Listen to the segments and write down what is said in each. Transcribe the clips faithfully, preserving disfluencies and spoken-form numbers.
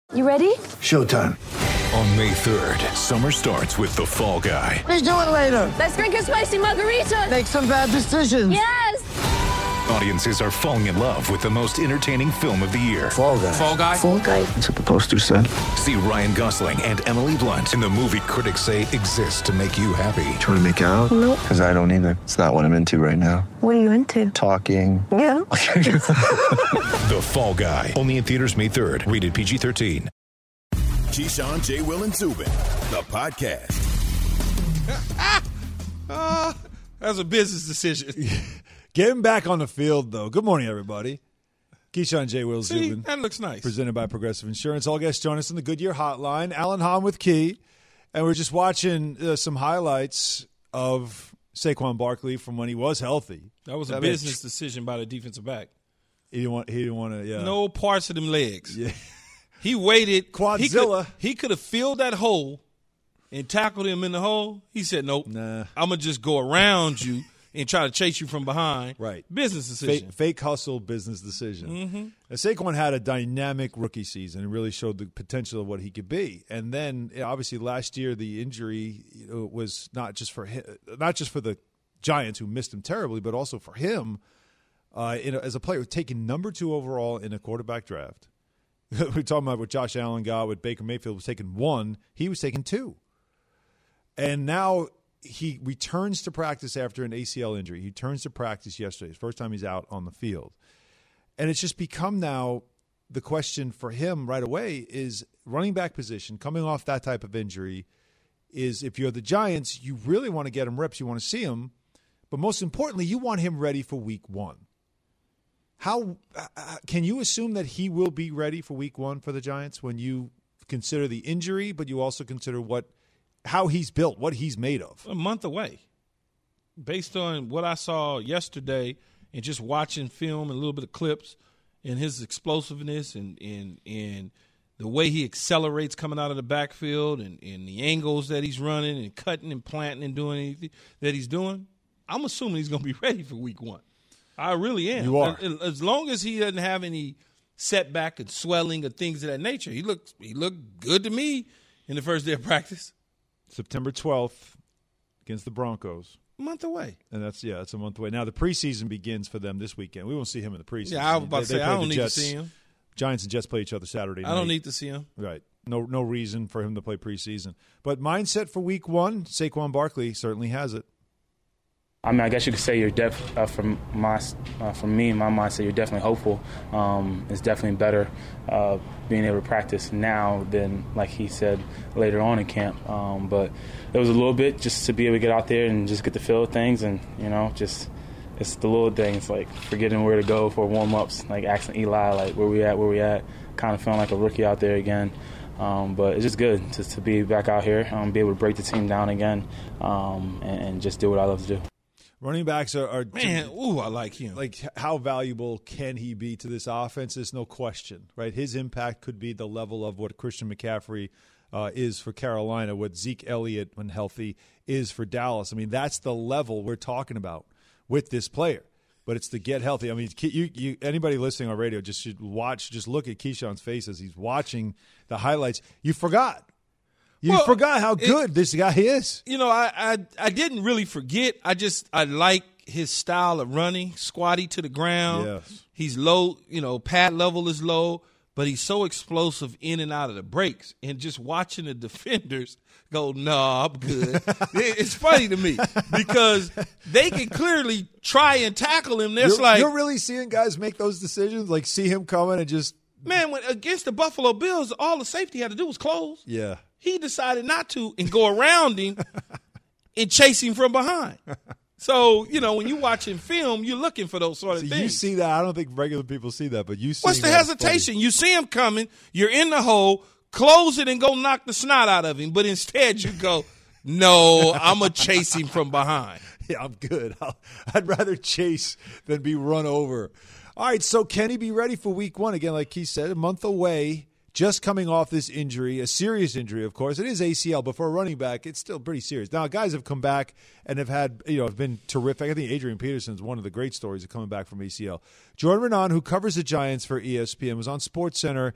You ready? Showtime. On May third, summer starts with The Fall Guy. Let's do it later. Let's drink a spicy margarita. Make some bad decisions. Yes! Audiences are falling in love with the most entertaining film of the year. Fall Guy. Fall Guy? Fall Guy. That's what the poster said. See Ryan Gosling and Emily Blunt in the movie critics say exists to make you happy. Trying to make it out? Nope. Because I don't either. It's not what I'm into right now. What are you into? Talking. Yeah. The Fall Guy. Only in theaters May third. Rated P G thirteen. Keyshawn, J. Will, and Zubin, the podcast. uh, that's a business decision. Getting back on the field, though. Good morning, everybody. Keyshawn, J. Will, See, Zubin. that looks nice. Presented by Progressive Insurance. All guests join us on the Goodyear Hotline. Alan Hahn with Key. And we're just watching uh, some highlights of Saquon Barkley from when he was healthy. That was a I mean, business decision by the defensive back. He didn't want. He didn't want to. Yeah. No parts of them legs. Yeah. He waited. Quadzilla. He could have filled that hole and tackled him in the hole. He said, nope. Nah. I'm going to just go around you and try to chase you from behind. Right. Business decision. Fake, fake hustle, business decision. Mm-hmm. Now, Saquon had a dynamic rookie season and really showed the potential of what he could be. And then, you know, obviously, last year the injury you know, was not just for him, not just for the Giants who missed him terribly, but also for him uh, in a, as a player taken number two overall in a quarterback draft. We're talking about what Josh Allen got, what Baker Mayfield was taking one. He was taking two. And now he returns to practice after an A C L injury. He turns to practice yesterday. It's the first time he's out on the field. And it's just become now the question for him right away is running back position, coming off that type of injury, is if you're the Giants, you really want to get him reps. You want to see him. But most importantly, you want him ready for week one. How uh, can you assume that he will be ready for week one for the Giants when you consider the injury, but you also consider what how he's built, what he's made of? A month away. Based on what I saw yesterday and just watching film and a little bit of clips and his explosiveness and, and, and the way he accelerates coming out of the backfield and, and the angles that he's running and cutting and planting and doing anything that he's doing, I'm assuming he's going to be ready for week one. I really am. You are. As long as he doesn't have any setback and swelling or things of that nature, he looked he looked good to me in the first day of practice. September twelfth against the Broncos. A month away. And that's, yeah, it's a month away. Now, the preseason begins for them this weekend. We won't see him in the preseason. Yeah, I was about to they, say, they I play don't the need Jets. to see him. Giants and Jets play each other Saturday night. I don't need to see him. Right. No no reason for him to play preseason. But mindset for week one, Saquon Barkley certainly has it. I mean, I guess you could say you're def uh, from my uh, from me, my mindset. You're definitely hopeful. Um, it's definitely better uh, being able to practice now than, like he said, later on in camp. Um, but it was a little bit just to be able to get out there and just get the feel of things, and you know, just it's the little things like forgetting where to go for warm ups, like asking Eli, like where we at, where we at. Kind of feeling like a rookie out there again. Um, but it's just good to, to be back out here, um, be able to break the team down again, um, and, and just do what I love to do. Running backs are, are Man, ooh, I like him. Like, how valuable can he be to this offense? There's no question, right? His impact could be the level of what Christian McCaffrey uh, is for Carolina, what Zeke Elliott, when healthy, is for Dallas. I mean, that's the level we're talking about with this player. But it's to get healthy. I mean, you, you, anybody listening on radio just should watch, just look at Keyshawn's face as he's watching the highlights. You forgot. You well, forgot how good it, this guy is. You know, I, I I didn't really forget. I just I like his style of running, squatty to the ground. Yes. He's low, you know, pad level is low, but he's so explosive in and out of the breaks. And just watching the defenders go, no, nah, I'm good. It's funny to me because they can clearly try and tackle him. There's you're, like you're really seeing guys make those decisions, like see him coming and just man. When against the Buffalo Bills, all the safety had to do was close. Yeah. He decided not to and go around him and chase him from behind. So, you know, when you watching film, you're looking for those sort of so things. You see that. I don't think regular people see that, but you see What's the hesitation? You see him coming, you're in the hole, close it and go knock the snot out of him. But instead you go, no, I'm going to chase him from behind. Yeah, I'm good. I'll, I'd rather chase than be run over. All right, so can he be ready for week one? Again, like he said, a month away. Just coming off this injury, a serious injury, of course. It is A C L, but for a running back, it's still pretty serious. Now, guys have come back and have had, you know, have been terrific. I think Adrian Peterson is one of the great stories of coming back from A C L. Jordan Raanan, who covers the Giants for E S P N, was on SportsCenter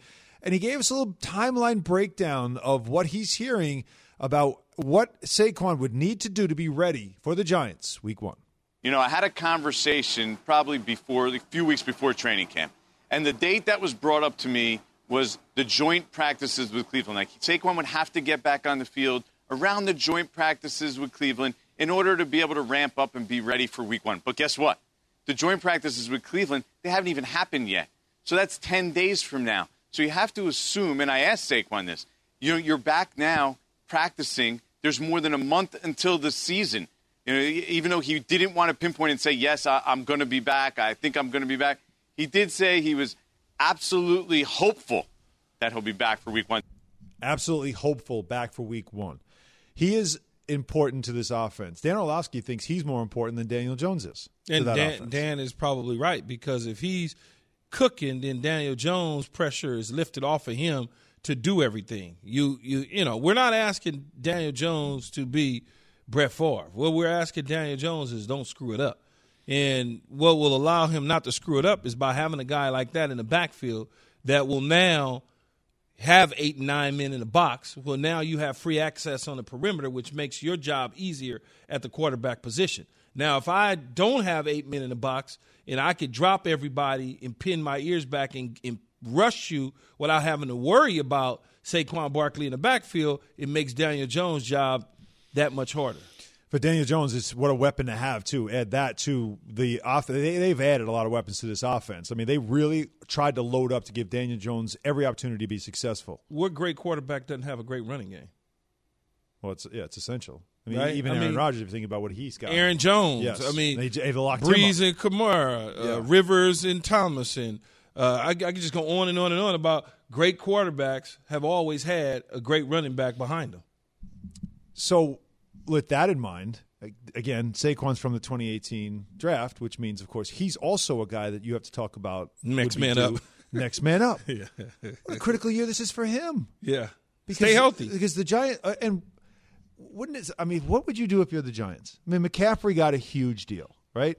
and he gave us a little timeline breakdown of what he's hearing about what Saquon would need to do to be ready for the Giants week one. You know, I had a conversation probably before, a few weeks before training camp, and the date that was brought up to me was the joint practices with Cleveland. Like, Saquon would have to get back on the field around the joint practices with Cleveland in order to be able to ramp up and be ready for week one. But guess what? The joint practices with Cleveland, they haven't even happened yet. So that's ten days from now. So you have to assume, and I asked Saquon this, you know, you're back now practicing. There's more than a month until the season. You know, even though he didn't want to pinpoint and say, yes, I, I'm going to be back, I think I'm going to be back, he did say he was absolutely hopeful that he'll be back for week one. Absolutely hopeful back for week one. He is important to this offense. Dan Orlovsky thinks he's more important than Daniel Jones is to And that Dan, offense. Dan is probably right, because if he's cooking, then Daniel Jones' pressure is lifted off of him to do everything. You you you know, we're not asking Daniel Jones to be Brett Favre. What we're asking Daniel Jones is don't screw it up. And what will allow him not to screw it up is by having a guy like that in the backfield that will now have eight and nine men in the box. Well, now you have free access on the perimeter, which makes your job easier at the quarterback position. Now, if I don't have eight men in the box and I could drop everybody and pin my ears back and, and rush you without having to worry about Saquon Barkley in the backfield, it makes Daniel Jones' job that much harder. For Daniel Jones, it's what a weapon to have, too. Add that to the off. They, they've added a lot of weapons to this offense. I mean, they really tried to load up to give Daniel Jones every opportunity to be successful. What great quarterback doesn't have a great running game? Well, it's yeah, it's essential. I mean, Right? even I Aaron mean, Rodgers, if you think about what he's got. Aaron Jones. Yes. I mean, they, they've locked Breeze him up. and Kamara, uh, Yeah. Rivers and Thomas. And uh, I, I could just go on and on and on about great quarterbacks have always had a great running back behind them. So, with that in mind, again, Saquon's from the twenty eighteen draft, which means, of course, he's also a guy that you have to talk about. Next would be man due. up. Next man up. Yeah. What a critical year this is for him. Yeah. Because, Stay healthy. Because the Giants uh, and wouldn't it? I mean, what would you do if you're the Giants? I mean, McCaffrey got a huge deal, right?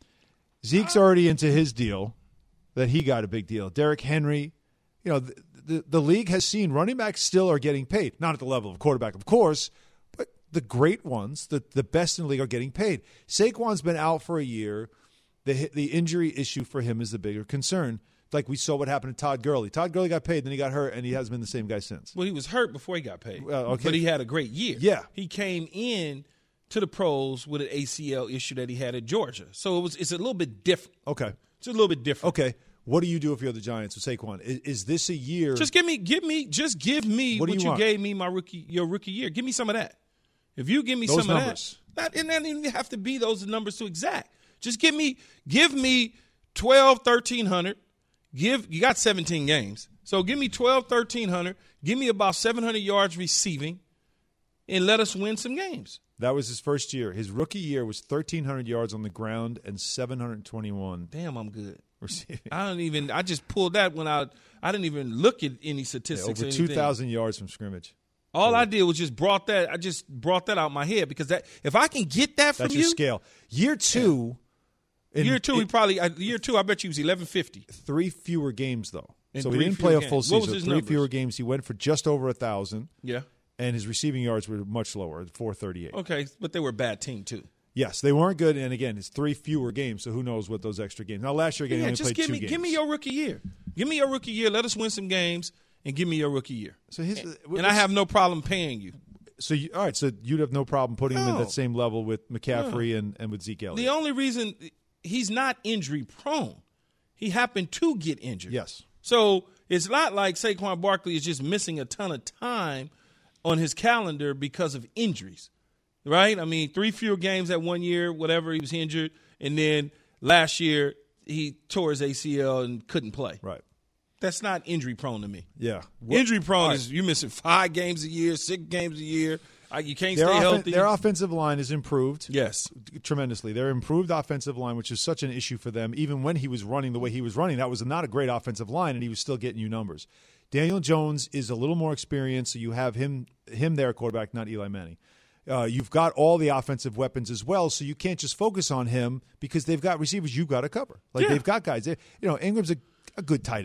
Zeke's already into his deal, that he got a big deal. Derrick Henry, you know, the, the the league has seen running backs still are getting paid, not at the level of quarterback, of course, but the great ones, the the best in the league, are getting paid. Saquon's been out for a year. The the injury issue for him is the bigger concern. Like we saw what happened to Todd Gurley. Todd Gurley got paid, then he got hurt, and he hasn't been the same guy since. Well, he was hurt before he got paid, Well, okay. but he had a great year. Yeah. He came in to the pros with an A C L issue that he had at Georgia. So it was it's a little bit different. Okay. It's a little bit different. Okay. What do you do if you're the Giants with Saquon? Is, is this a year? Just give me, give me, just give me What what, do you you want? gave me my rookie, your rookie year. Give me some of that. If you give me Those some numbers. of that, not, it doesn't even have to be those numbers to exact. Just give me, give me twelve, thirteen hundred. Give you got seventeen games, so give me twelve, thirteen hundred. Give me about seven hundred yards receiving, and let us win some games. That was his first year. His rookie year was thirteen hundred yards on the ground and seven hundred twenty-one Damn, I'm good. receiving. I don't even. I just pulled that when I. I didn't even look at any Yeah, statistics. over or two anything. thousand yards from scrimmage. All I did was just brought that. I just brought that out my head because that if I can get that from That's you, your scale. Year two. in- year two, in he probably uh, year two. I bet you was eleven fifty. three fewer games though. And So he three didn't fewer play a games. full What season. was his three numbers? fewer games. He went for just over a thousand, Yeah. and his receiving yards were much lower, four thirty-eight. Okay, but they were a bad team too. Yes, they weren't good. And again, it's three fewer games, so who knows what those extra games. Now, last year, again, he Yeah, only just played give two me games. give me your rookie year. Give me your rookie year. Let us win some games and give me your rookie year. So his, And I have no problem paying you. So you, all right, so you'd have no problem putting him in No. that same level with McCaffrey and, and with Zeke Elliott. The only reason he's not injury prone, he happened to get injured. Yes. So it's not like Saquon Barkley is just missing a ton of time on his calendar because of injuries, right? I mean, three fewer games that one year, whatever, he was injured. And then last year he tore his A C L and couldn't play. Right. That's not injury prone to me. Yeah. Injury prone all right. is you missing five games a year, six games a year. I, you can't Their, stay offen- healthy. their offensive line is improved. Yes. Tremendously. Their improved offensive line, which is such an issue for them, even when he was running the way he was running, that was not a great offensive line, and he was still getting you numbers. Daniel Jones is a little more experienced, so you have him him there, quarterback, not Eli Manning. Uh, you've got all the offensive weapons as well, so you can't just focus on him because they've got receivers you've got to cover. Like Yeah. they've got guys. They, you know, Ingram's a, a good tight end. He's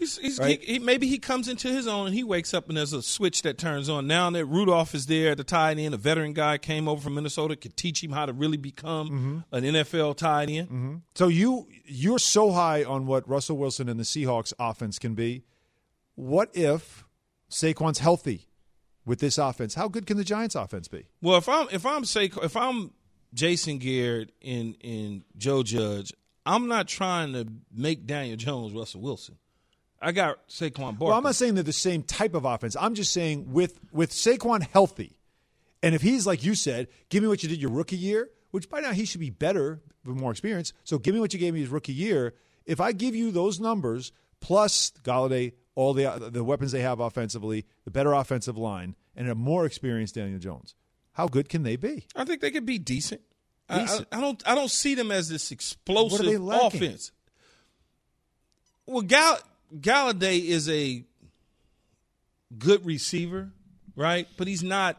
He's, he's, right? he, he, maybe he comes into his own and he wakes up and there's a switch that turns on. Now that Rudolph is there at the tight end, a veteran guy came over from Minnesota, could teach him how to really become mm-hmm. an N F L tight end. Mm-hmm. So you, you're so high on what Russell Wilson and the Seahawks offense can be. What if Saquon's healthy with this offense? How good can the Giants offense be? Well, if I'm if I'm Saquon, if I'm Jason Garrett and, and Joe Judge, I'm not trying to make Daniel Jones Russell Wilson. I got Saquon Barkley. Well, I'm not saying they're the same type of offense. I'm just saying with with Saquon healthy, and if he's like you said, give me what you did your rookie year, which by now he should be better with more experience. So give me what you gave me his rookie year. If I give you those numbers plus Golladay, all the the weapons they have offensively, the better offensive line, and a more experienced Daniel Jones, how good can they be? I think they could be decent. decent. I, I, I don't. I don't see them as this explosive what are they lacking? offense. Well, Gall- Golladay is a good receiver, right? But he's not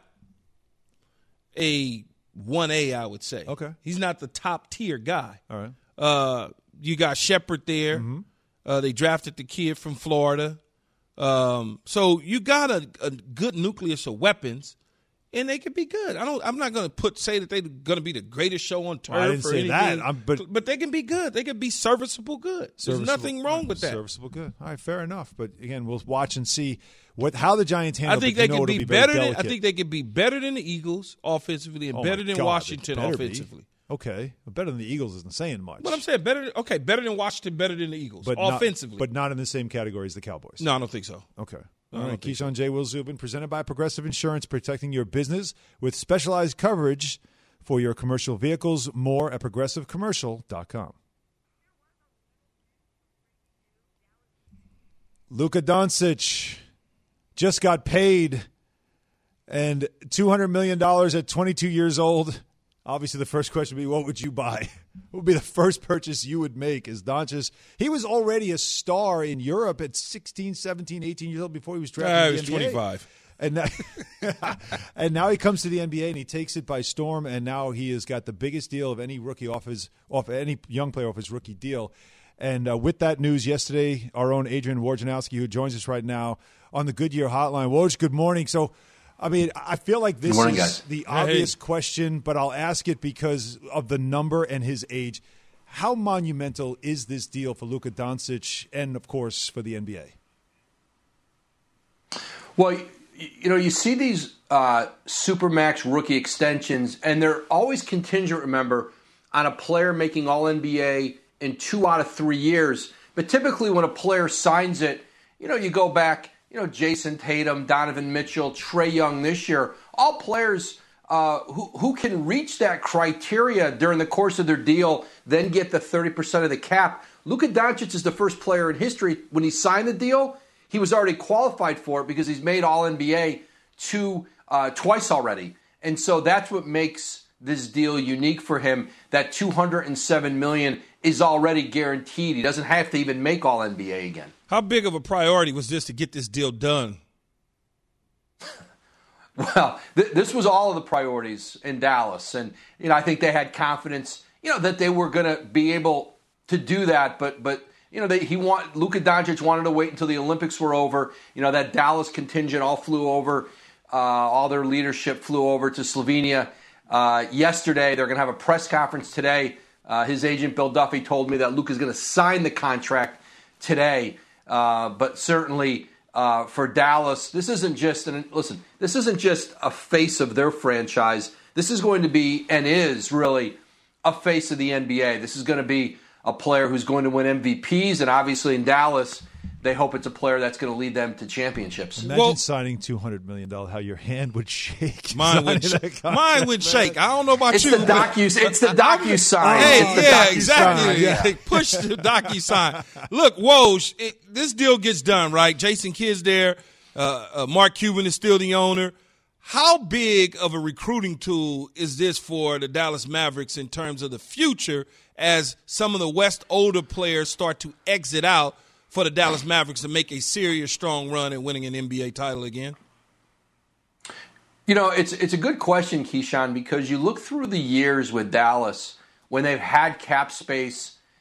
a one A, I would say. Okay, he's not the top tier guy. All right. Uh, you got Shepard there. Mm-hmm. Uh, they drafted the kid from Florida. Um, so you got a, a good nucleus of weapons, and they could be good. I don't. I'm not going to put say that they're going to be the greatest show on turf. Well, I didn't or say anything, that, I'm, but but they can be good. They can be serviceable good. There's nothing wrong with that. Serviceable good. All right, fair enough. But again, we'll watch and see what how the Giants handle. I think they can be, be better. Than, I delicate. think they could be better than the Eagles offensively and Oh better my than God, Washington they better offensively. Be. Okay, but better than the Eagles isn't saying much. But I'm saying better. Okay, better than Washington, better than the Eagles but offensively, not, but not in the same category as the Cowboys. No, I don't think so. Okay. No, All right, Keyshawn J. Will Zubin, presented by Progressive Insurance, protecting your business with specialized coverage for your commercial vehicles. More at progressive commercial dot com. Luka Doncic just got paid, and two hundred million dollars at twenty-two years old. Obviously, the first question would be, what would you buy? What would be the first purchase you would make? Is Doncic, he was already a star in Europe at sixteen, seventeen, eighteen years old before he was drafted Uh, in he the was N B A. twenty-five. And now, and now he comes to the N B A and he takes it by storm, and now he has got the biggest deal of any rookie off his off any young player off his rookie deal. And uh, with that news yesterday, our own Adrian Wojnarowski, who joins us right now on the Goodyear Hotline. Woj, good morning. So, I mean, I feel like this morning, is guys. the Hey. obvious question, but I'll ask it because of the number and his age. How monumental is this deal for Luka Doncic and, of course, for the N B A? Well, you, you know, you see these uh, Supermax rookie extensions, and they're always contingent, remember, on a player making All N B A in two out of three years. But typically when a player signs it, you know, you go back, you know, Jason Tatum, Donovan Mitchell, Trae Young this year, all players uh, who, who can reach that criteria during the course of their deal, then get the thirty percent of the cap. Luka Doncic is the first player in history, when he signed the deal, he was already qualified for it because he's made All N B A two, uh, twice already. And so that's what makes this deal unique for him. That two hundred seven million dollars is already guaranteed. He doesn't have to even make All N B A again. How big of a priority was this to get this deal done? Well, th- this was all of the priorities in Dallas. And, you know, I think they had confidence, you know, that they were going to be able to do that. But, but you know, they, he want Luka Doncic wanted to wait until the Olympics were over. You know, that Dallas contingent all flew over. Uh, all their leadership flew over to Slovenia uh, yesterday. They're going to have a press conference today. Uh, his agent, Bill Duffy, told me that Luka's going to sign the contract today. Uh, but certainly uh, for Dallas, this isn't just an, listen, this isn't just a face of their franchise. This is going to be, and is really, a face of the N B A. This is going to be a player who's going to win M V Ps, and obviously in Dallas, they hope it's a player that's going to lead them to championships. Imagine Well- signing two hundred million dollars, how your hand would shake. Mine would, sh- signing that contract, mine would man. shake. I don't know about It's you. the but- docu. It's the docu sign. Hey, it's the yeah, docu-sign, exactly. yeah. Push the docu sign. Look, Woj, it, this deal gets done, right? Jason Kidd's there. Uh, uh, Mark Cuban is still the owner. How big of a recruiting tool is this for the Dallas Mavericks in terms of the future as some of the West older players start to exit out for the Dallas Mavericks to make a serious, strong run at winning an N B A title again? You know, it's it's a good question, Keyshawn, because you look through the years with Dallas when they've had cap space.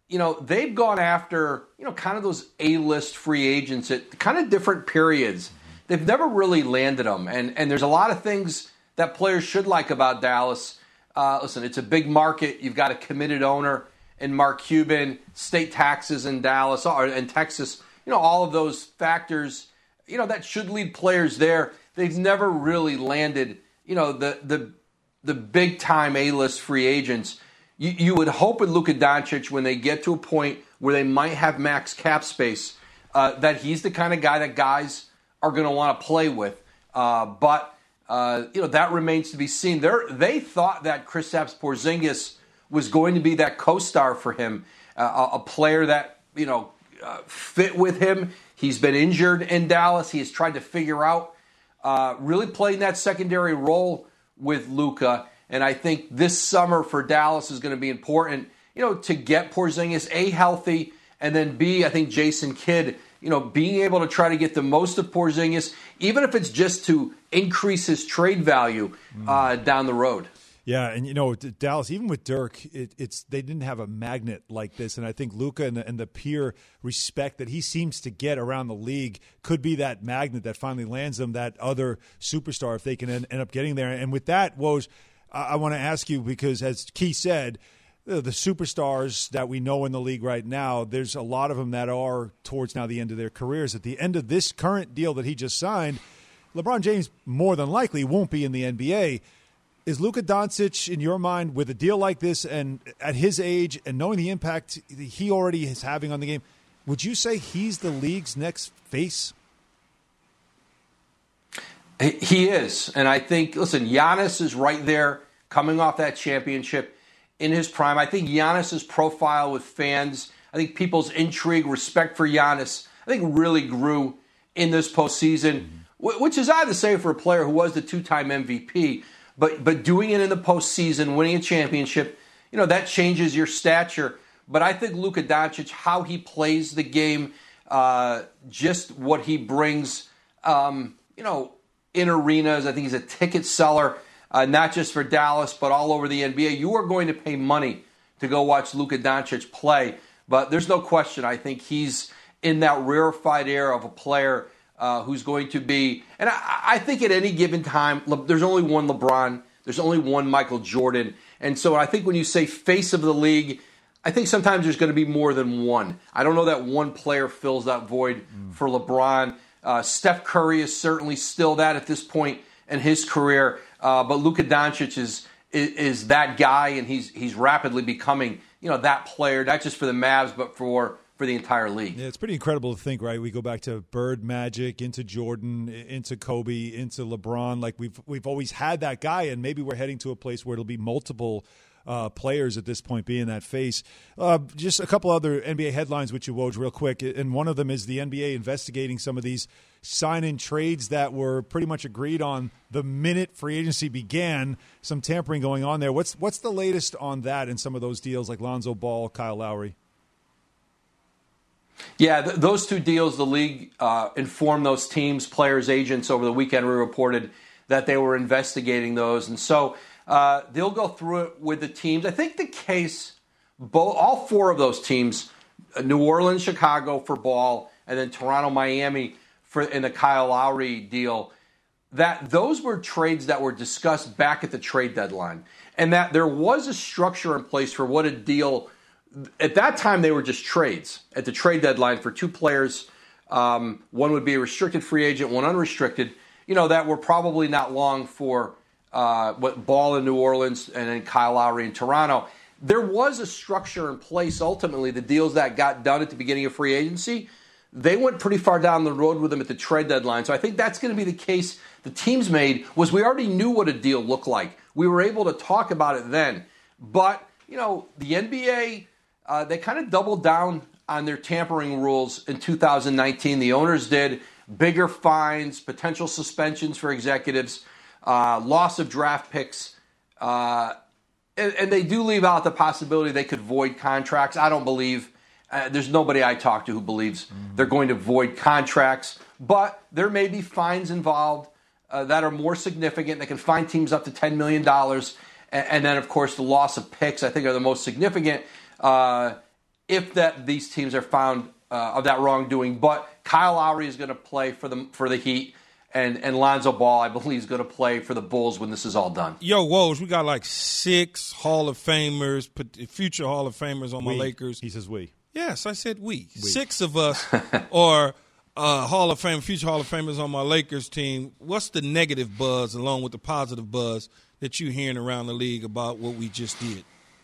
you know, they've gone after, you know, kind of those A-list free agents at kind of different periods. They've never really landed them. And, and there's a lot of things that players should like about Dallas. Uh, listen, it's a big market. You've got a committed owner in Mark Cuban, state taxes in Dallas or in Texas. You know, all of those factors, you know, that should lead players there. They've never really landed, you know, the the the big-time A-list free agents. You, you would hope with Luka Doncic, when they get to a point where they might have max cap space, uh, that he's the kind of guy that guys are going to want to play with. Uh, but, uh, you know, that remains to be seen. They're, they thought that Kristaps Porzingis was going to be that co-star for him, uh, a, a player that, you know, uh, fit with him. He's been injured in Dallas. He has tried to figure out uh, really playing that secondary role with Luka. And I think this summer for Dallas is going to be important, you know, to get Porzingis, A, healthy, and then B, I think Jason Kidd, you know, being able to try to get the most of Porzingis, even if it's just to increase his trade value uh, down the road. Yeah, and you know, Dallas, even with Dirk, it, it's they didn't have a magnet like this, and I think Luka and the, and the peer respect that he seems to get around the league could be that magnet that finally lands them that other superstar if they can end, end up getting there. And with that, Woj, I, I want to ask you, because as Key said, the, the superstars that we know in the league right now, there's a lot of them that are towards now the end of their careers. At the end of this current deal that he just signed, LeBron James more than likely won't be in the N B A. Is Luka Doncic, in your mind, with a deal like this and at his age and knowing the impact he already is having on the game, would you say he's the league's next face? He is. And I think, listen, Giannis is right there coming off that championship in his prime. I think Giannis's profile with fans, I think people's intrigue, respect for Giannis, I think really grew in this postseason, which is odd to say for a player who was the two-time M V P. But but doing it in the postseason, winning a championship, you know, that changes your stature. But I think Luka Doncic, how he plays the game, uh, just what he brings, um, you know, in arenas. I think he's a ticket seller, uh, not just for Dallas, but all over the N B A. You are going to pay money to go watch Luka Doncic play. But there's no question. I think he's in that rarefied air of a player Uh, who's going to be, and I, I think at any given time, Le, there's only one LeBron, there's only one Michael Jordan, and so I think when you say face of the league, I think sometimes there's going to be more than one. I don't know that one player fills that void mm. for LeBron. Uh, Steph Curry is certainly still that at this point in his career, uh, but Luka Doncic is, is is that guy, and he's he's rapidly becoming, you know, that player, not just for the Mavs, but for for the entire league. Yeah, it's pretty incredible to think, right? We go back to Bird Magic, into Jordan, into Kobe, into LeBron. Like we've we've always had that guy, and maybe we're heading to a place where it'll be multiple uh, players at this point being that face. Uh, just a couple other N B A headlines with you, Woj, real quick. And one of them is the N B A investigating some of these sign-in trades that were pretty much agreed on the minute free agency began. Some tampering going on there. What's what's the latest on that and some of those deals like Lonzo Ball, Kyle Lowry? Yeah, th- those two deals, the league uh, informed those teams, players, agents over the weekend. We reported that they were investigating those. And so uh, they'll go through it with the teams. I think the case, both, all four of those teams, New Orleans, Chicago for Ball, and then Toronto, Miami for in the Kyle Lowry deal, that those were trades that were discussed back at the trade deadline. And that there was a structure in place for what a deal. At that time, they were just trades at the trade deadline for two players. Um, one would be a restricted free agent, one unrestricted. You know, that were probably not long for uh, what Ball in New Orleans and then Kyle Lowry in Toronto. There was a structure in place. Ultimately, the deals that got done at the beginning of free agency, they went pretty far down the road with them at the trade deadline. So I think that's going to be the case the teams made, was we already knew what a deal looked like. We were able to talk about it then. But, you know, the N B A... Uh, they kind of doubled down on their tampering rules in two thousand nineteen. The owners did bigger fines, potential suspensions for executives, uh, loss of draft picks, uh, and, and they do leave out the possibility they could void contracts. I don't believe, uh, there's nobody I talk to who believes mm-hmm. they're going to void contracts, but there may be fines involved uh, that are more significant. They can fine teams up to ten million dollars, and, and then, of course, the loss of picks, I think, are the most significant. Uh, if that these teams are found uh, of that wrongdoing. But Kyle Lowry is going to play for the for the Heat, and and Lonzo Ball, I believe, is going to play for the Bulls when this is all done. Yo, Woj, we got like six Hall of Famers, future Hall of Famers on my we. Lakers. He says we. Yes, I said we. we. Six of us are uh, Hall of Fame, future Hall of Famers on my Lakers team. What's the negative buzz along with the positive buzz that you're hearing around the league about what we just did?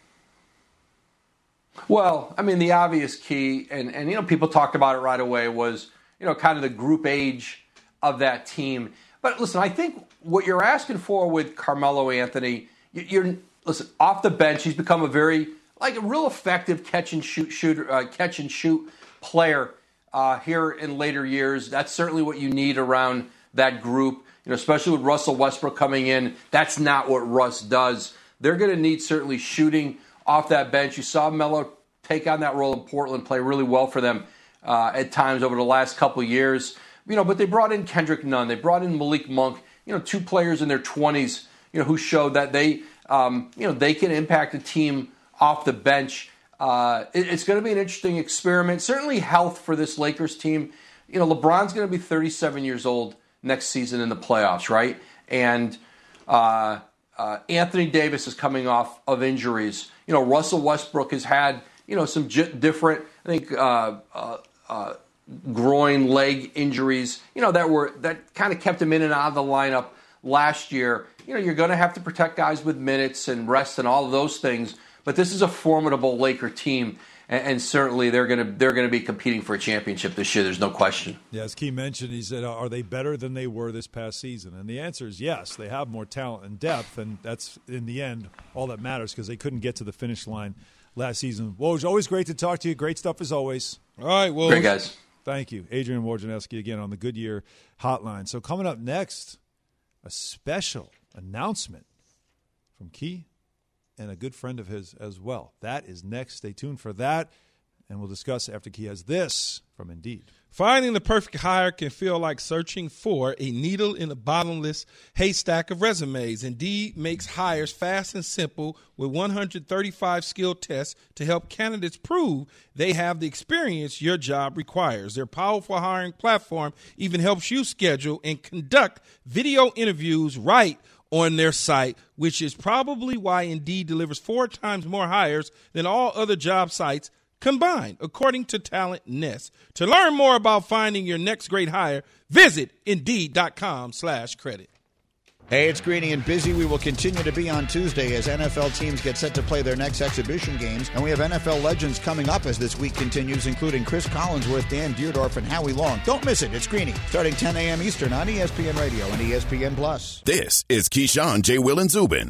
Well, I mean, the obvious key, and, and, you know, people talked about it right away, was, you know, kind of the group age of that team. But listen, I think what you're asking for with Carmelo Anthony, you're, listen, off the bench, he's become a very, like a real effective catch and shoot, shooter, uh, catch and shoot player uh, here in later years. That's certainly what you need around that group, you know, especially with Russell Westbrook coming in. That's not what Russ does. They're going to need certainly shooting off that bench. You saw Melo take on that role in Portland, play really well for them uh, at times over the last couple of years. You know, but they brought in Kendrick Nunn. They brought in Malik Monk, you know, two players in their twenties, you know, who showed that they, um, you know, they can impact a team off the bench. Uh, it, it's going to be an interesting experiment. Certainly health for this Lakers team. You know, LeBron's going to be thirty-seven years old next season in the playoffs, right? And uh, uh, Anthony Davis is coming off of injuries. You know, Russell Westbrook has had, you know, some j- different, I think, uh, uh, uh, groin, leg injuries, you know, that were that kind of kept him in and out of the lineup last year. You know, you're going to have to protect guys with minutes and rest and all of those things. But this is a formidable Laker team, and, and certainly they're going to they're going to be competing for a championship this year. There's no question. Yeah, as Key mentioned, he said, "Are they better than they were this past season?" And the answer is yes. They have more talent and depth, and that's in the end all that matters because they couldn't get to the finish line last season. Woj, always great to talk to you. Great stuff as always. All right, Woj. Great guys. Thank you, Adrian Wojnarowski again on the Goodyear Hotline. So coming up next, a special announcement from Key and a good friend of his as well. That is next. Stay tuned for that, and we'll discuss after Key has this from Indeed. Finding the perfect hire can feel like searching for a needle in a bottomless haystack of resumes. Indeed makes hires fast and simple with one hundred thirty-five skill tests to help candidates prove they have the experience your job requires. Their powerful hiring platform even helps you schedule and conduct video interviews right on their site, which is probably why Indeed delivers four times more hires than all other job sites combined, according to Talent Nest. To learn more about finding your next great hire, visit Indeed.com slash credit. Hey, it's Greeny and Busy. We will continue to be on Tuesday as N F L teams get set to play their next exhibition games. And we have N F L legends coming up as this week continues, including Chris Collinsworth, Dan Deerdorf, and Howie Long. Don't miss it. It's Greeny, starting ten a.m. Eastern on E S P N Radio and E S P N Plus. This is Keyshawn, J. Will, and Zubin.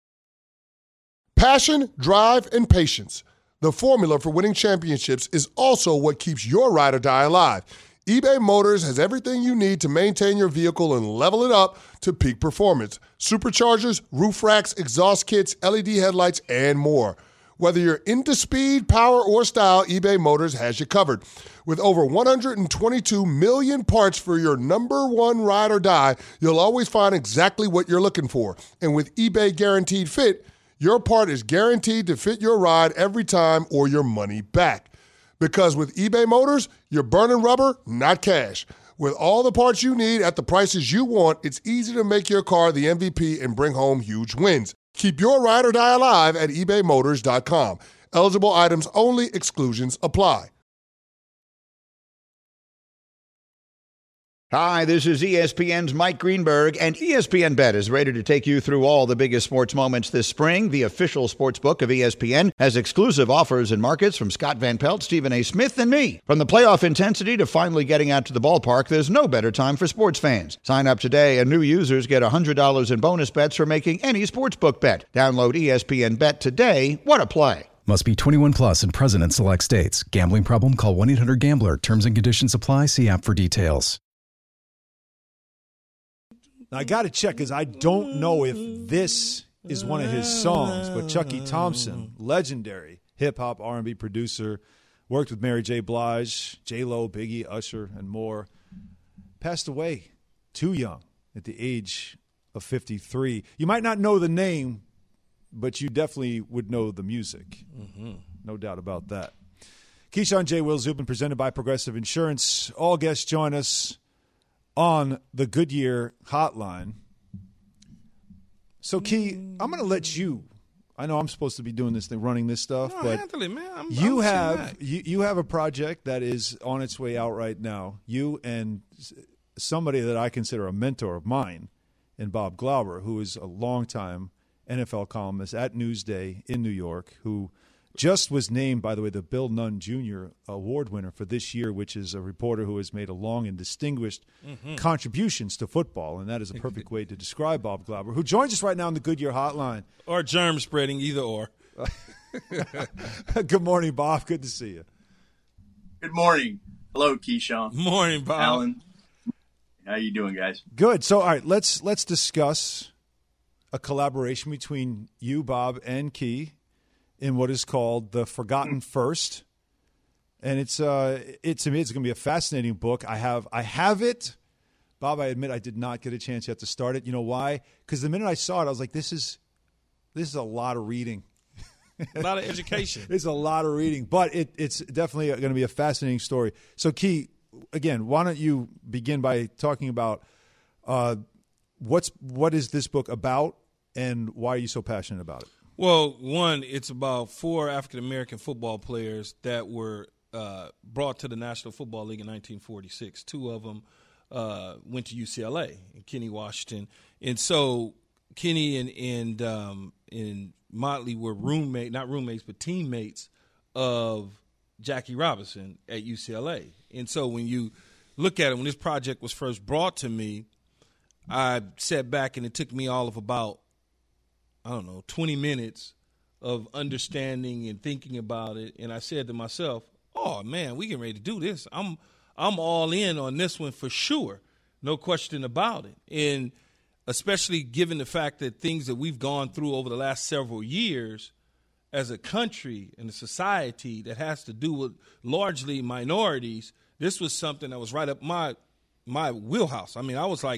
Passion, drive, and patience. The formula for winning championships is also what keeps your ride or die alive. eBay Motors has everything you need to maintain your vehicle and level it up to peak performance. Superchargers, roof racks, exhaust kits, L E D headlights, and more. Whether you're into speed, power, or style, eBay Motors has you covered. With over one hundred twenty-two million parts for your number one ride or die, you'll always find exactly what you're looking for. And with eBay Guaranteed Fit, your part is guaranteed to fit your ride every time or your money back. Because with eBay Motors, you're burning rubber, not cash. With all the parts you need at the prices you want, it's easy to make your car the M V P and bring home huge wins. Keep your ride or die alive at ebay motors dot com. Eligible items only. Exclusions apply. Hi, this is E S P N's Mike Greenberg, and E S P N Bet is ready to take you through all the biggest sports moments this spring. The official sports book of E S P N has exclusive offers and markets from Scott Van Pelt, Stephen A. Smith, and me. From the playoff intensity to finally getting out to the ballpark, there's no better time for sports fans. Sign up today, and new users get one hundred dollars in bonus bets for making any sportsbook bet. Download E S P N Bet today. What a play. Must be twenty-one plus and present in select states. Gambling problem? Call one eight hundred gambler. Terms and conditions apply. See app for details. Now, I got to check because I don't know if this is one of his songs, but Chucky Thompson, legendary hip-hop R and B producer, worked with Mary J. Blige, J-Lo, Biggie, Usher, and more, passed away too young at the age of fifty-three. You might not know the name, but you definitely would know the music. Mm-hmm. No doubt about that. Keyshawn J. Will Zubin, presented by Progressive Insurance. All guests join us on the Goodyear Hotline. So, Key, I'm going to let you. I know I'm supposed to be doing this thing, running this stuff, No, but handle it, man. I'm, you I'm have you, you have a project that is on its way out right now. You and somebody that I consider a mentor of mine, in Bob Glauber, who is a longtime N F L columnist at Newsday in New York, who just was named, by the way, the Bill Nunn Junior Award winner for this year, which is a reporter who has made a long and distinguished Mhm. contributions to football, and that is a perfect way to describe Bob Glauber, who joins us right now on the Goodyear Hotline. Or germ spreading, either or. Good morning, Bob. Good to see you. Good morning. Hello, Keyshawn. Morning, Bob. Alan. How you doing, guys? Good. So, all right, let's let's discuss a collaboration between you, Bob, and Key in what is called The Forgotten First. And it's uh it's to me it's going to be a fascinating book. I have I have it. Bob, I admit I did not get a chance yet to start it. You know why? Cuz the minute I saw it I was like, this is this is a lot of reading. A lot of education. It's a lot of reading, but it it's definitely going to be a fascinating story. So, Key, again, why don't you begin by talking about uh what's what is this book about and why are you so passionate about it? Well, one, it's about four African-American football players that were uh, brought to the National Football League in nineteen forty-six. Two of them uh, went to U C L A, and Kenny Washington. And so Kenny and and, um, and Motley were roommate, not roommates, but teammates of Jackie Robinson at U C L A. And so when you look at it, when this project was first brought to me, I sat back and it took me all of about I don't know, twenty minutes of understanding and thinking about it. And I said to myself, oh, man, we getting ready to do this. I'm I'm all in on this one for sure. No question about it. And especially given the fact that things that we've gone through over the last several years as a country and a society that has to do with largely minorities, this was something that was right up my my wheelhouse. I mean, I was like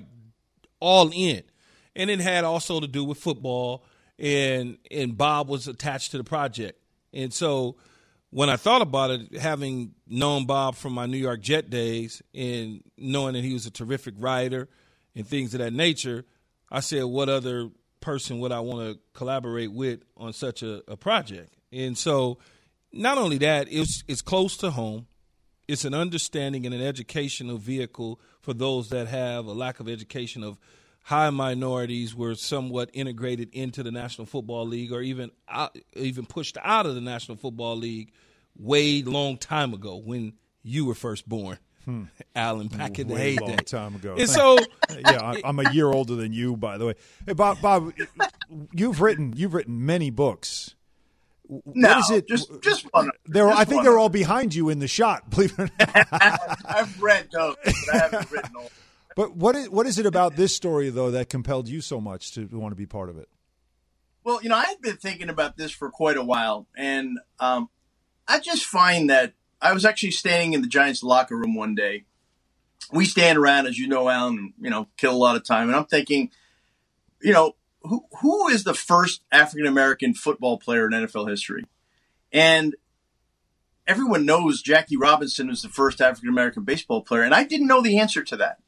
all in. And it had also to do with football. And and Bob was attached to the project. And so when I thought about it, having known Bob from my New York Jet days and knowing that he was a terrific writer and things of that nature, I said, what other person would I want to collaborate with on such a, a project? And so not only that, it's, it's close to home. It's an understanding and an educational vehicle for those that have a lack of education of how minorities were somewhat integrated into the National Football League or even out, even pushed out of the National Football League way long time ago when you were first born, hmm. Alan, back in the way heyday. long time ago. And so, yeah, I'm a year older than you, by the way. Hey, Bob, Bob, you've written you've written many books. No, what is it? just just one. They're, just I think one. they're all behind you in the shot. Believe it or not. I've read those, but I haven't written all. But what is, what is it about this story, though, that compelled you so much to want to be part of it? Well, you know, I had been thinking about this for quite a while, and um, I just find that I was actually standing in the Giants locker room one day. We stand around, as you know, Alan, and, you know, kill a lot of time. And I'm thinking, you know, who who is the first African-American football player in N F L history? And everyone knows Jackie Robinson was the first African-American baseball player, and I didn't know the answer to that.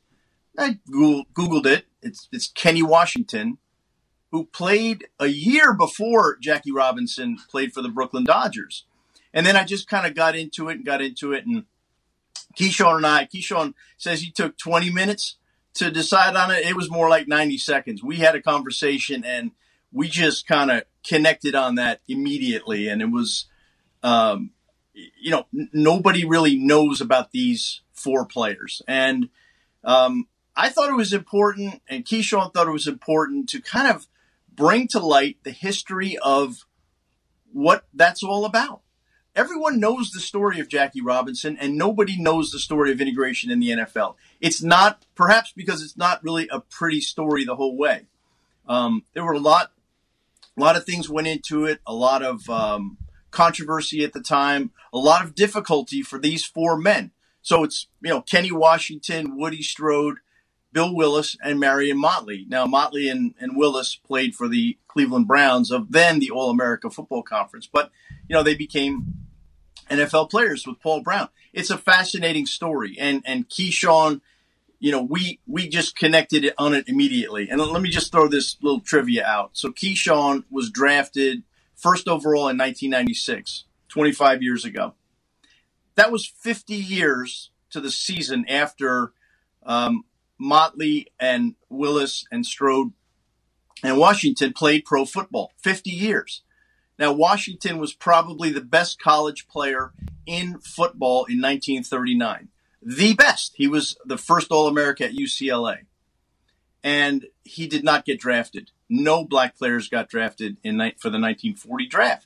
I Googled it. It's it's Kenny Washington, who played a year before Jackie Robinson played for the Brooklyn Dodgers. And then I just kind of got into it and got into it. And Keyshawn and I, Keyshawn says he took twenty minutes to decide on it. It was more like ninety seconds. We had a conversation and we just kind of connected on that immediately. And it was, um, you know, n- nobody really knows about these four players. And um, I thought it was important, and Keyshawn thought it was important to kind of bring to light the history of what that's all about. Everyone knows the story of Jackie Robinson, and nobody knows the story of integration in the N F L. It's not, perhaps because it's not really a pretty story the whole way. Um, there were a lot, a lot of things went into it, a lot of um, controversy at the time, a lot of difficulty for these four men. So it's, you know, Kenny Washington, Woody Strode, Bill Willis, and Marion Motley. Now, Motley and, and Willis played for the Cleveland Browns of then the All-America Football Conference. But, you know, they became N F L players with Paul Brown. It's a fascinating story. And and Keyshawn, you know, we we just connected on it immediately. And let me just throw this little trivia out. So Keyshawn was drafted first overall in nineteen ninety-six, twenty-five years ago. That was fifty years to the season after um, Motley and Willis and Strode and Washington played pro football. fifty years. Now, Washington was probably the best college player in football in nineteen thirty-nine. The best. He was the first All-America at U C L A. And he did not get drafted. No black players got drafted in for the nineteen forty draft.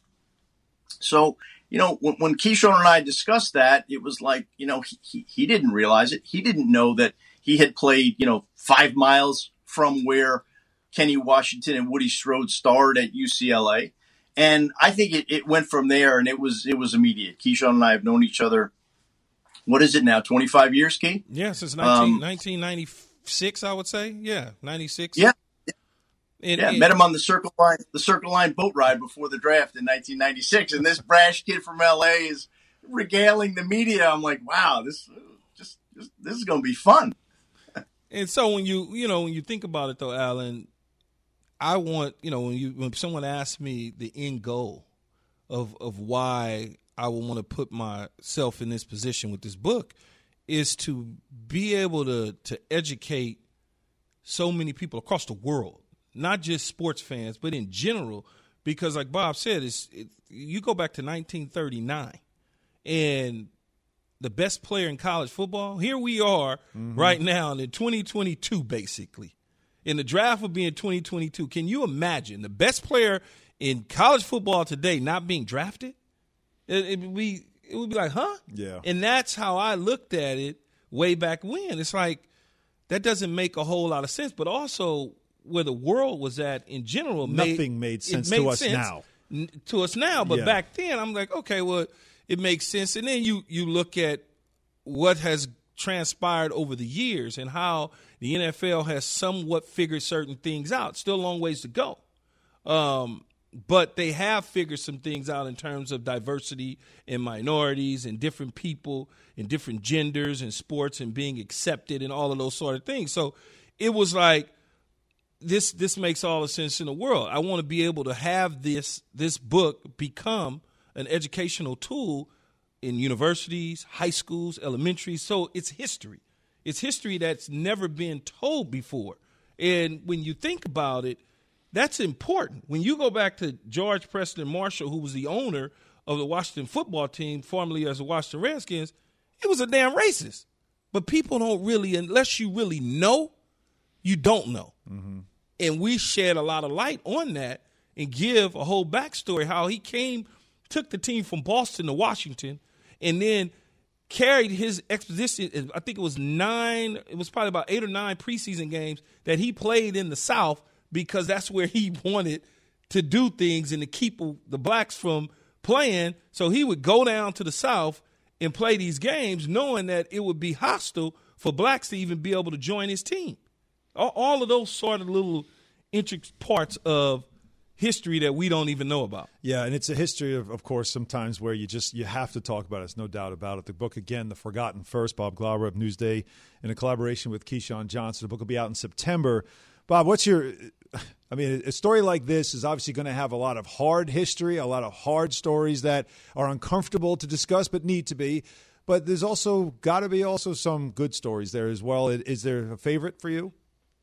So, you know, when, when Keyshawn and I discussed that, it was like, you know, he, he, he didn't realize it. He didn't know that he had played, you know, five miles from where Kenny Washington and Woody Strode starred at U C L A. And I think it, it went from there, and it was it was immediate. Keyshawn and I have known each other, what is it now, twenty-five years, Key? Yeah, since nineteen, um, nineteen ninety-six, I would say. Yeah, ninety-six. Yeah. And, yeah, and, met him on the Circle Line, the Circle Line boat ride before the draft in nineteen ninety-six, and this brash kid from L A is regaling the media. I'm like, wow, this just, just this is going to be fun. And so when you you know when you think about it though, Alan, I want you know when you when someone asks me the end goal of of why I would want to put myself in this position with this book is to be able to to educate so many people across the world. Not just sports fans, but in general, because like Bob said, it's, it, you go back to nineteen thirty-nine, and the best player in college football, here we are mm-hmm. right now in twenty twenty-two, basically. And the draft will be in twenty twenty-two. Can you imagine the best player in college football today not being drafted? It, it would be it would be like, huh? Yeah. And that's how I looked at it way back when. It's like that doesn't make a whole lot of sense, but also where the world was at in general. Nothing made, made sense made to us sense now. N- to us now, but Yeah. back then I'm like, okay, well, it makes sense. And then you you look at what has transpired over the years and how the N F L has somewhat figured certain things out. Still a long ways to go. Um, but they have figured some things out in terms of diversity and minorities and different people and different genders in sports and being accepted and all of those sort of things. So it was like, This this makes all the sense in the world. I want to be able to have this this book become an educational tool in universities, high schools, elementaries. So it's history. It's history that's never been told before. And when you think about it, that's important. When you go back to George Preston Marshall, who was the owner of the Washington football team, formerly as the Washington Redskins, he was a damn racist. But people don't really, unless you really know, you don't know. Mm-hmm. And we shed a lot of light on that and give a whole backstory how he came, took the team from Boston to Washington, and then carried his exposition. I think it was nine, it was probably about eight or nine preseason games that he played in the South because that's where he wanted to do things and to keep the blacks from playing. So he would go down to the South and play these games knowing that it would be hostile for blacks to even be able to join his team. All of those sort of little intricate parts of history that we don't even know about. Yeah, and it's a history of, of course, sometimes where you just you have to talk about it. There's no doubt about it. The book, again, The Forgotten First, Bob Glauber of Newsday, in a collaboration with Keyshawn Johnson. The book will be out in September. Bob, what's your – I mean, a story like this is obviously going to have a lot of hard history, a lot of hard stories that are uncomfortable to discuss but need to be. But there's also got to be also some good stories there as well. Is there a favorite for you?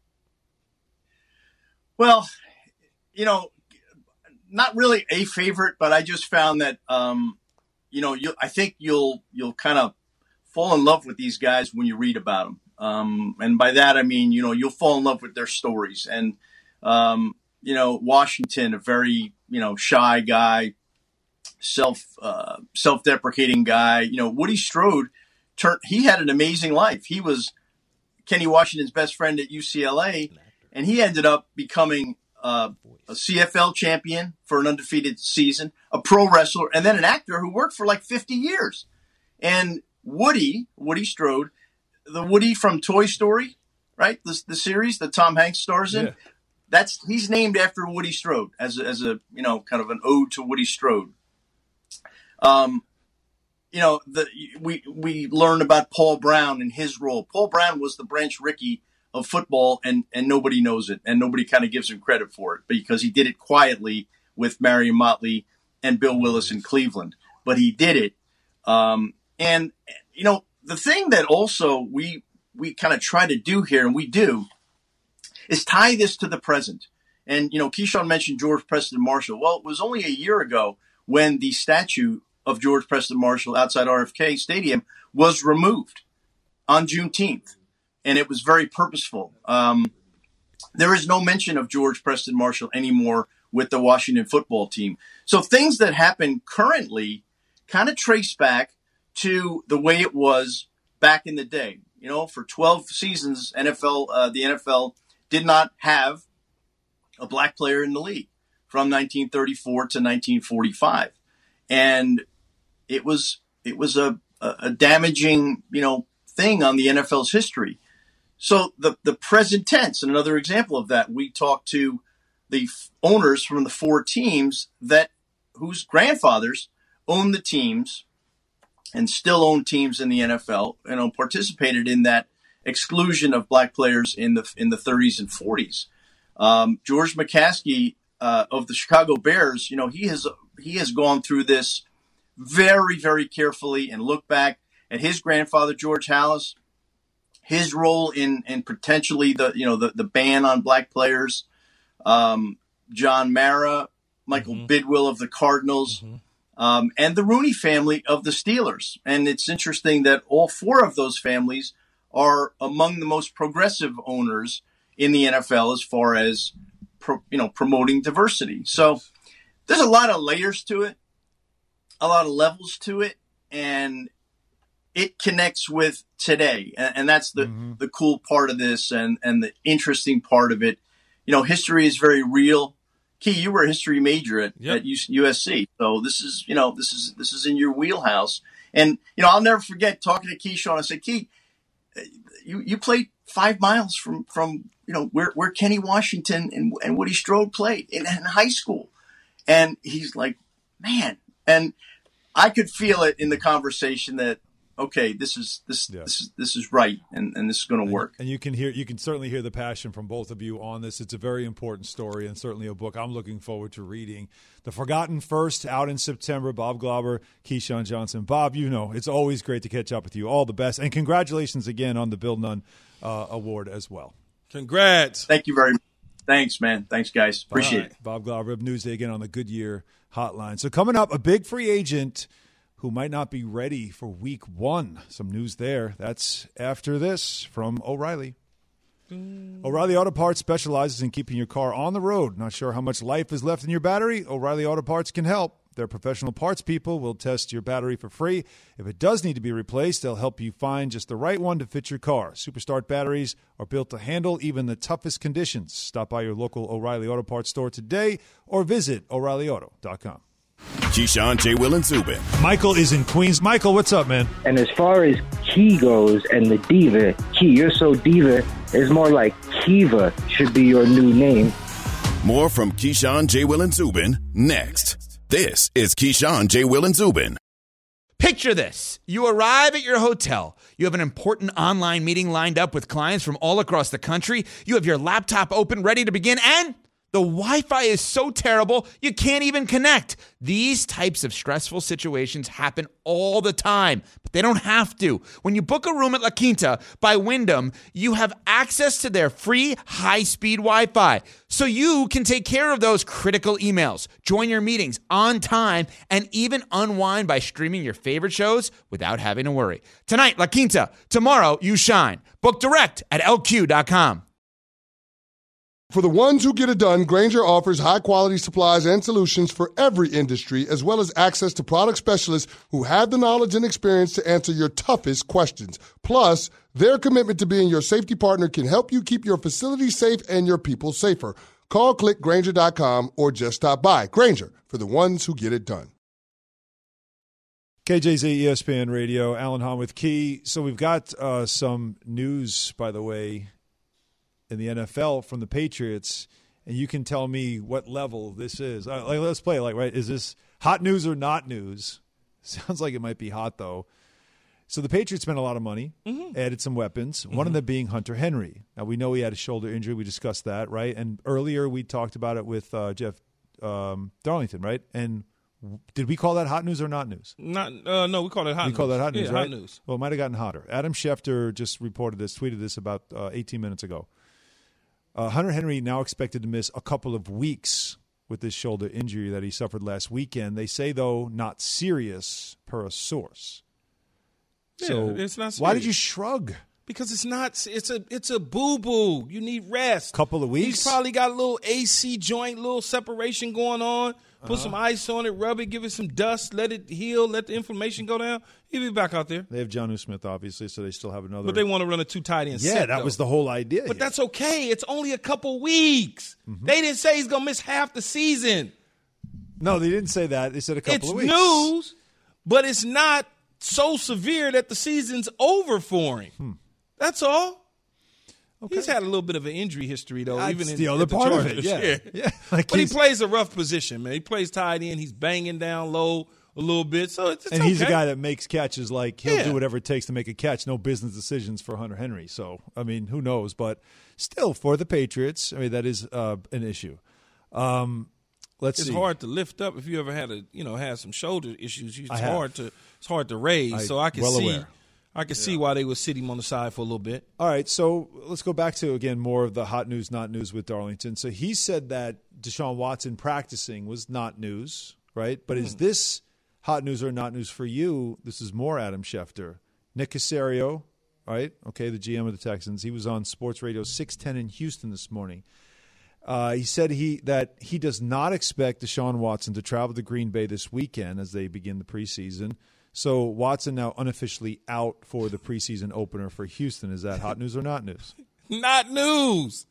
Well, you know, not really a favorite, but I just found that, um, you know, you, I think you'll you'll kind of fall in love with these guys when you read about them. Um, and by that, I mean, you know, you'll fall in love with their stories. And, um, you know, Washington, a very, you know, shy guy, self uh, self-deprecating guy. You know, Woody Strode, turned, he had an amazing life. He was Kenny Washington's best friend at U C L A. And he ended up becoming uh, a C F L champion for an undefeated season, a pro wrestler, and then an actor who worked for like fifty years. And Woody, Woody Strode, the Woody from Toy Story, right? The, the series that Tom Hanks stars in. Yeah. That's he's named after Woody Strode as a, as a you know kind of an ode to Woody Strode. Um, you know, the we we learn about Paul Brown and his role. Paul Brown was the Branch Rickey of football, and and nobody knows it, and nobody kind of gives him credit for it because he did it quietly with Marion Motley and Bill Willis in Cleveland. But he did it, um, and you know, the thing that also we we kind of try to do here, and we do, is tie this to the present. And, you know, Keyshawn mentioned George Preston Marshall. Well, it was only a year ago when the statue of George Preston Marshall outside R F K Stadium was removed on Juneteenth. And it was very purposeful. Um, there is no mention of George Preston Marshall anymore with the Washington football team. So things that happen currently kind of trace back to the way it was back in the day. You know, for twelve seasons, N F L, uh, the N F L did not have a black player in the league from nineteen thirty-four to nineteen forty-five. And it was it was a, a damaging, you know, thing on the N F L's history. So the, the present tense, and another example of that, we talked to the owners from the four teams that whose grandfathers owned the teams and still own teams in the N F L, you know, participated in that exclusion of black players in the in the thirties and forties. Um, George McCaskey uh, of the Chicago Bears, you know, he has he has gone through this very, very carefully and looked back at his grandfather, George Halas, his role in in potentially the you know the, the ban on black players, um, John Mara, Michael mm-hmm. Bidwill of the Cardinals, mm-hmm. um, and the Rooney family of the Steelers. And it's interesting that all four of those families are among the most progressive owners in the N F L as far as pro, you know promoting diversity. So there's a lot of layers to it, a lot of levels to it, and it connects with today. And, and that's the, mm-hmm. the cool part of this and, and the interesting part of it. You know, history is very real. Key, you were a history major at, yep. at U S C. So this is, you know, this is this is in your wheelhouse. And, you know, I'll never forget talking to Keyshawn. I said, Key, you, you played five miles from, from you know, where, where Kenny Washington and, and Woody Strode played in, in high school. And he's like, man. And I could feel it in the conversation that, okay, this is this yeah. this is this is right, and, and this is going to work. And you can hear, you can certainly hear the passion from both of you on this. It's a very important story, and certainly a book I'm looking forward to reading. The Forgotten First, out in September. Bob Glauber, Keyshawn Johnson. Bob, you know it's always great to catch up with you. All the best, and congratulations again on the Bill Nunn uh, Award as well. Congrats! Thank you very much. Thanks, man. Thanks, guys. Appreciate right. it. Bob Glauber of Newsday again on the Goodyear Hotline. So coming up, a big free agent who might not be ready for week one. Some news there. That's after this from O'Reilly. Mm. O'Reilly Auto Parts specializes in keeping your car on the road. Not sure how much life is left in your battery? O'Reilly Auto Parts can help. Their professional parts people will test your battery for free. If it does need to be replaced, they'll help you find just the right one to fit your car. Superstart batteries are built to handle even the toughest conditions. Stop by your local O'Reilly Auto Parts store today or visit O'Reilly Auto dot com. Keyshawn, J. Will, and Zubin. Michael is in Queens. Michael, what's up, man? And as far as Key goes and the diva, Key, you're so diva, it's more like Kiva should be your new name. More from Keyshawn, J. Will, and Zubin next. This is Keyshawn, J. Will, and Zubin. Picture this. You arrive at your hotel. You have an important online meeting lined up with clients from all across the country. You have your laptop open, ready to begin, and the Wi-Fi is so terrible, you can't even connect. These types of stressful situations happen all the time, but they don't have to. When you book a room at La Quinta by Wyndham, you have access to their free high-speed Wi-Fi, so you can take care of those critical emails, join your meetings on time, and even unwind by streaming your favorite shows without having to worry. Tonight, La Quinta. Tomorrow, you shine. Book direct at L Q dot com. For the ones who get it done, Grainger offers high-quality supplies and solutions for every industry, as well as access to product specialists who have the knowledge and experience to answer your toughest questions. Plus, their commitment to being your safety partner can help you keep your facility safe and your people safer. Call, click Grainger dot com, or just stop by. Grainger, for the ones who get it done. K J Z, E S P N Radio, Alan Hahn with Key. So we've got uh, some news, by the way, in the N F L from the Patriots, and you can tell me what level this is. Uh, like, let's play. Like, right? Is this hot news or not news? Sounds like it might be hot, though. So the Patriots spent a lot of money, mm-hmm. added some weapons, Mm-hmm. one of them being Hunter Henry. Now, we know he had a shoulder injury. We discussed that, right? And earlier we talked about it with uh, Jeff um, Darlington, right? And did we call that hot news or not news? Not, uh, no, we call it hot we news. call that hot news, yeah, right? hot news. Well, it might have gotten hotter. Adam Schefter just reported this, tweeted this about uh, eighteen minutes ago. Uh, Hunter Henry now expected to miss a couple of weeks with this shoulder injury that he suffered last weekend. They say, though, not serious per a source. Yeah, so it's not why did serious. you shrug? Because it's not. It's a. It's a boo boo. You need rest. Couple of weeks. He's probably got a little A C joint, little separation going on. Put Uh-huh. some ice on it, rub it, give it some dust, let it heal, let the inflammation go down. He'll be back out there. They have Jonnu Smith, obviously, so they still have another. But they want to run a two tight end. Yeah, set, that though. was the whole idea. But here. that's okay. It's only a couple weeks. Mm-hmm. They didn't say he's gonna miss half the season. No, they didn't say that. They said a couple It's of weeks. news, but it's not so severe that the season's over for him. Hmm. That's all. Okay. He's had a little bit of an injury history, though. That's even in, the other at the part of Chargers. it, yeah. Yeah, like but he he's- plays a rough position, man. He plays tight end. He's banging down low a little bit, so it's, it's and he's okay. a guy that makes catches like he'll Yeah. do whatever it takes to make a catch. No business decisions for Hunter Henry. So, I mean, who knows? But still, for the Patriots, I mean, that is uh, an issue. Um, let's It's see. hard to lift up if you ever had a you know had some shoulder issues. It's I have. hard to it's hard to raise. I- so I can well see aware. I can see why they would sit him on the side for a little bit. All right, so let's go back to, again, more of the hot news, not news with Darlington. So he said that Deshaun Watson practicing was not news, right? But Hmm. is this hot news or not news for you? This is more Adam Schefter. Nick Caserio, right? Okay, the G M of the Texans. He was on Sports Radio six ten in Houston this morning. Uh, he said he that he does not expect Deshaun Watson to travel to Green Bay this weekend as they begin the preseason. So Watson now unofficially out for the preseason opener for Houston. Is that hot news or not news? Not news.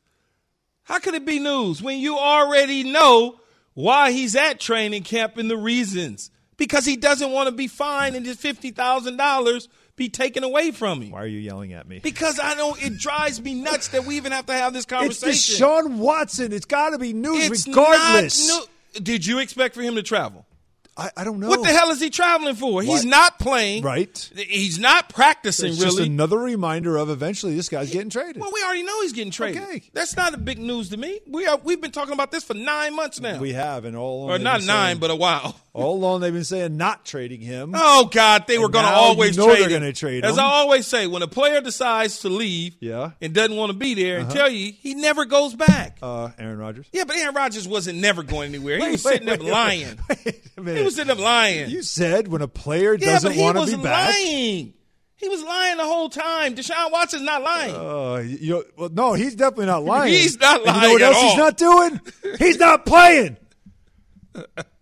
How could it be news when you already know why he's at training camp and the reasons? Because he doesn't want to be fined and his fifty thousand dollars be taken away from him. Why are you yelling at me? Because I know it drives me nuts that we even have to have this conversation. It's Deshaun Watson. It's got to be news It's regardless. not new- Did you expect for him to travel? I, I don't know. What the hell is he traveling for? He's What? not playing. Right. He's not practicing, It's really. just another reminder of eventually this guy's getting traded. Well, we already know he's getting traded. Okay. That's not a big news to me. We are, we've been talking about this for nine months now. We have, and all along or they've not been nine, saying- but a while. all along they've been saying not trading him. Oh, God, they were And going to now always you know trade they're him. gonna trade As him. I always say, when a player decides to leave Yeah. and doesn't want to be there and Uh-huh. tell you, he never goes back. Uh, Aaron Rodgers. Yeah, but Aaron Rodgers wasn't never going anywhere. He Wait, was wait, sitting wait, up wait, lying. wait a minute. He was sitting up lying. You said when a player yeah, doesn't but he want to was be back. lying. He was lying the whole time. Deshaun Watson's not lying. Uh, you know, well, no, he's definitely not lying. He's not And you know lying what at else all. he's not doing? He's not playing.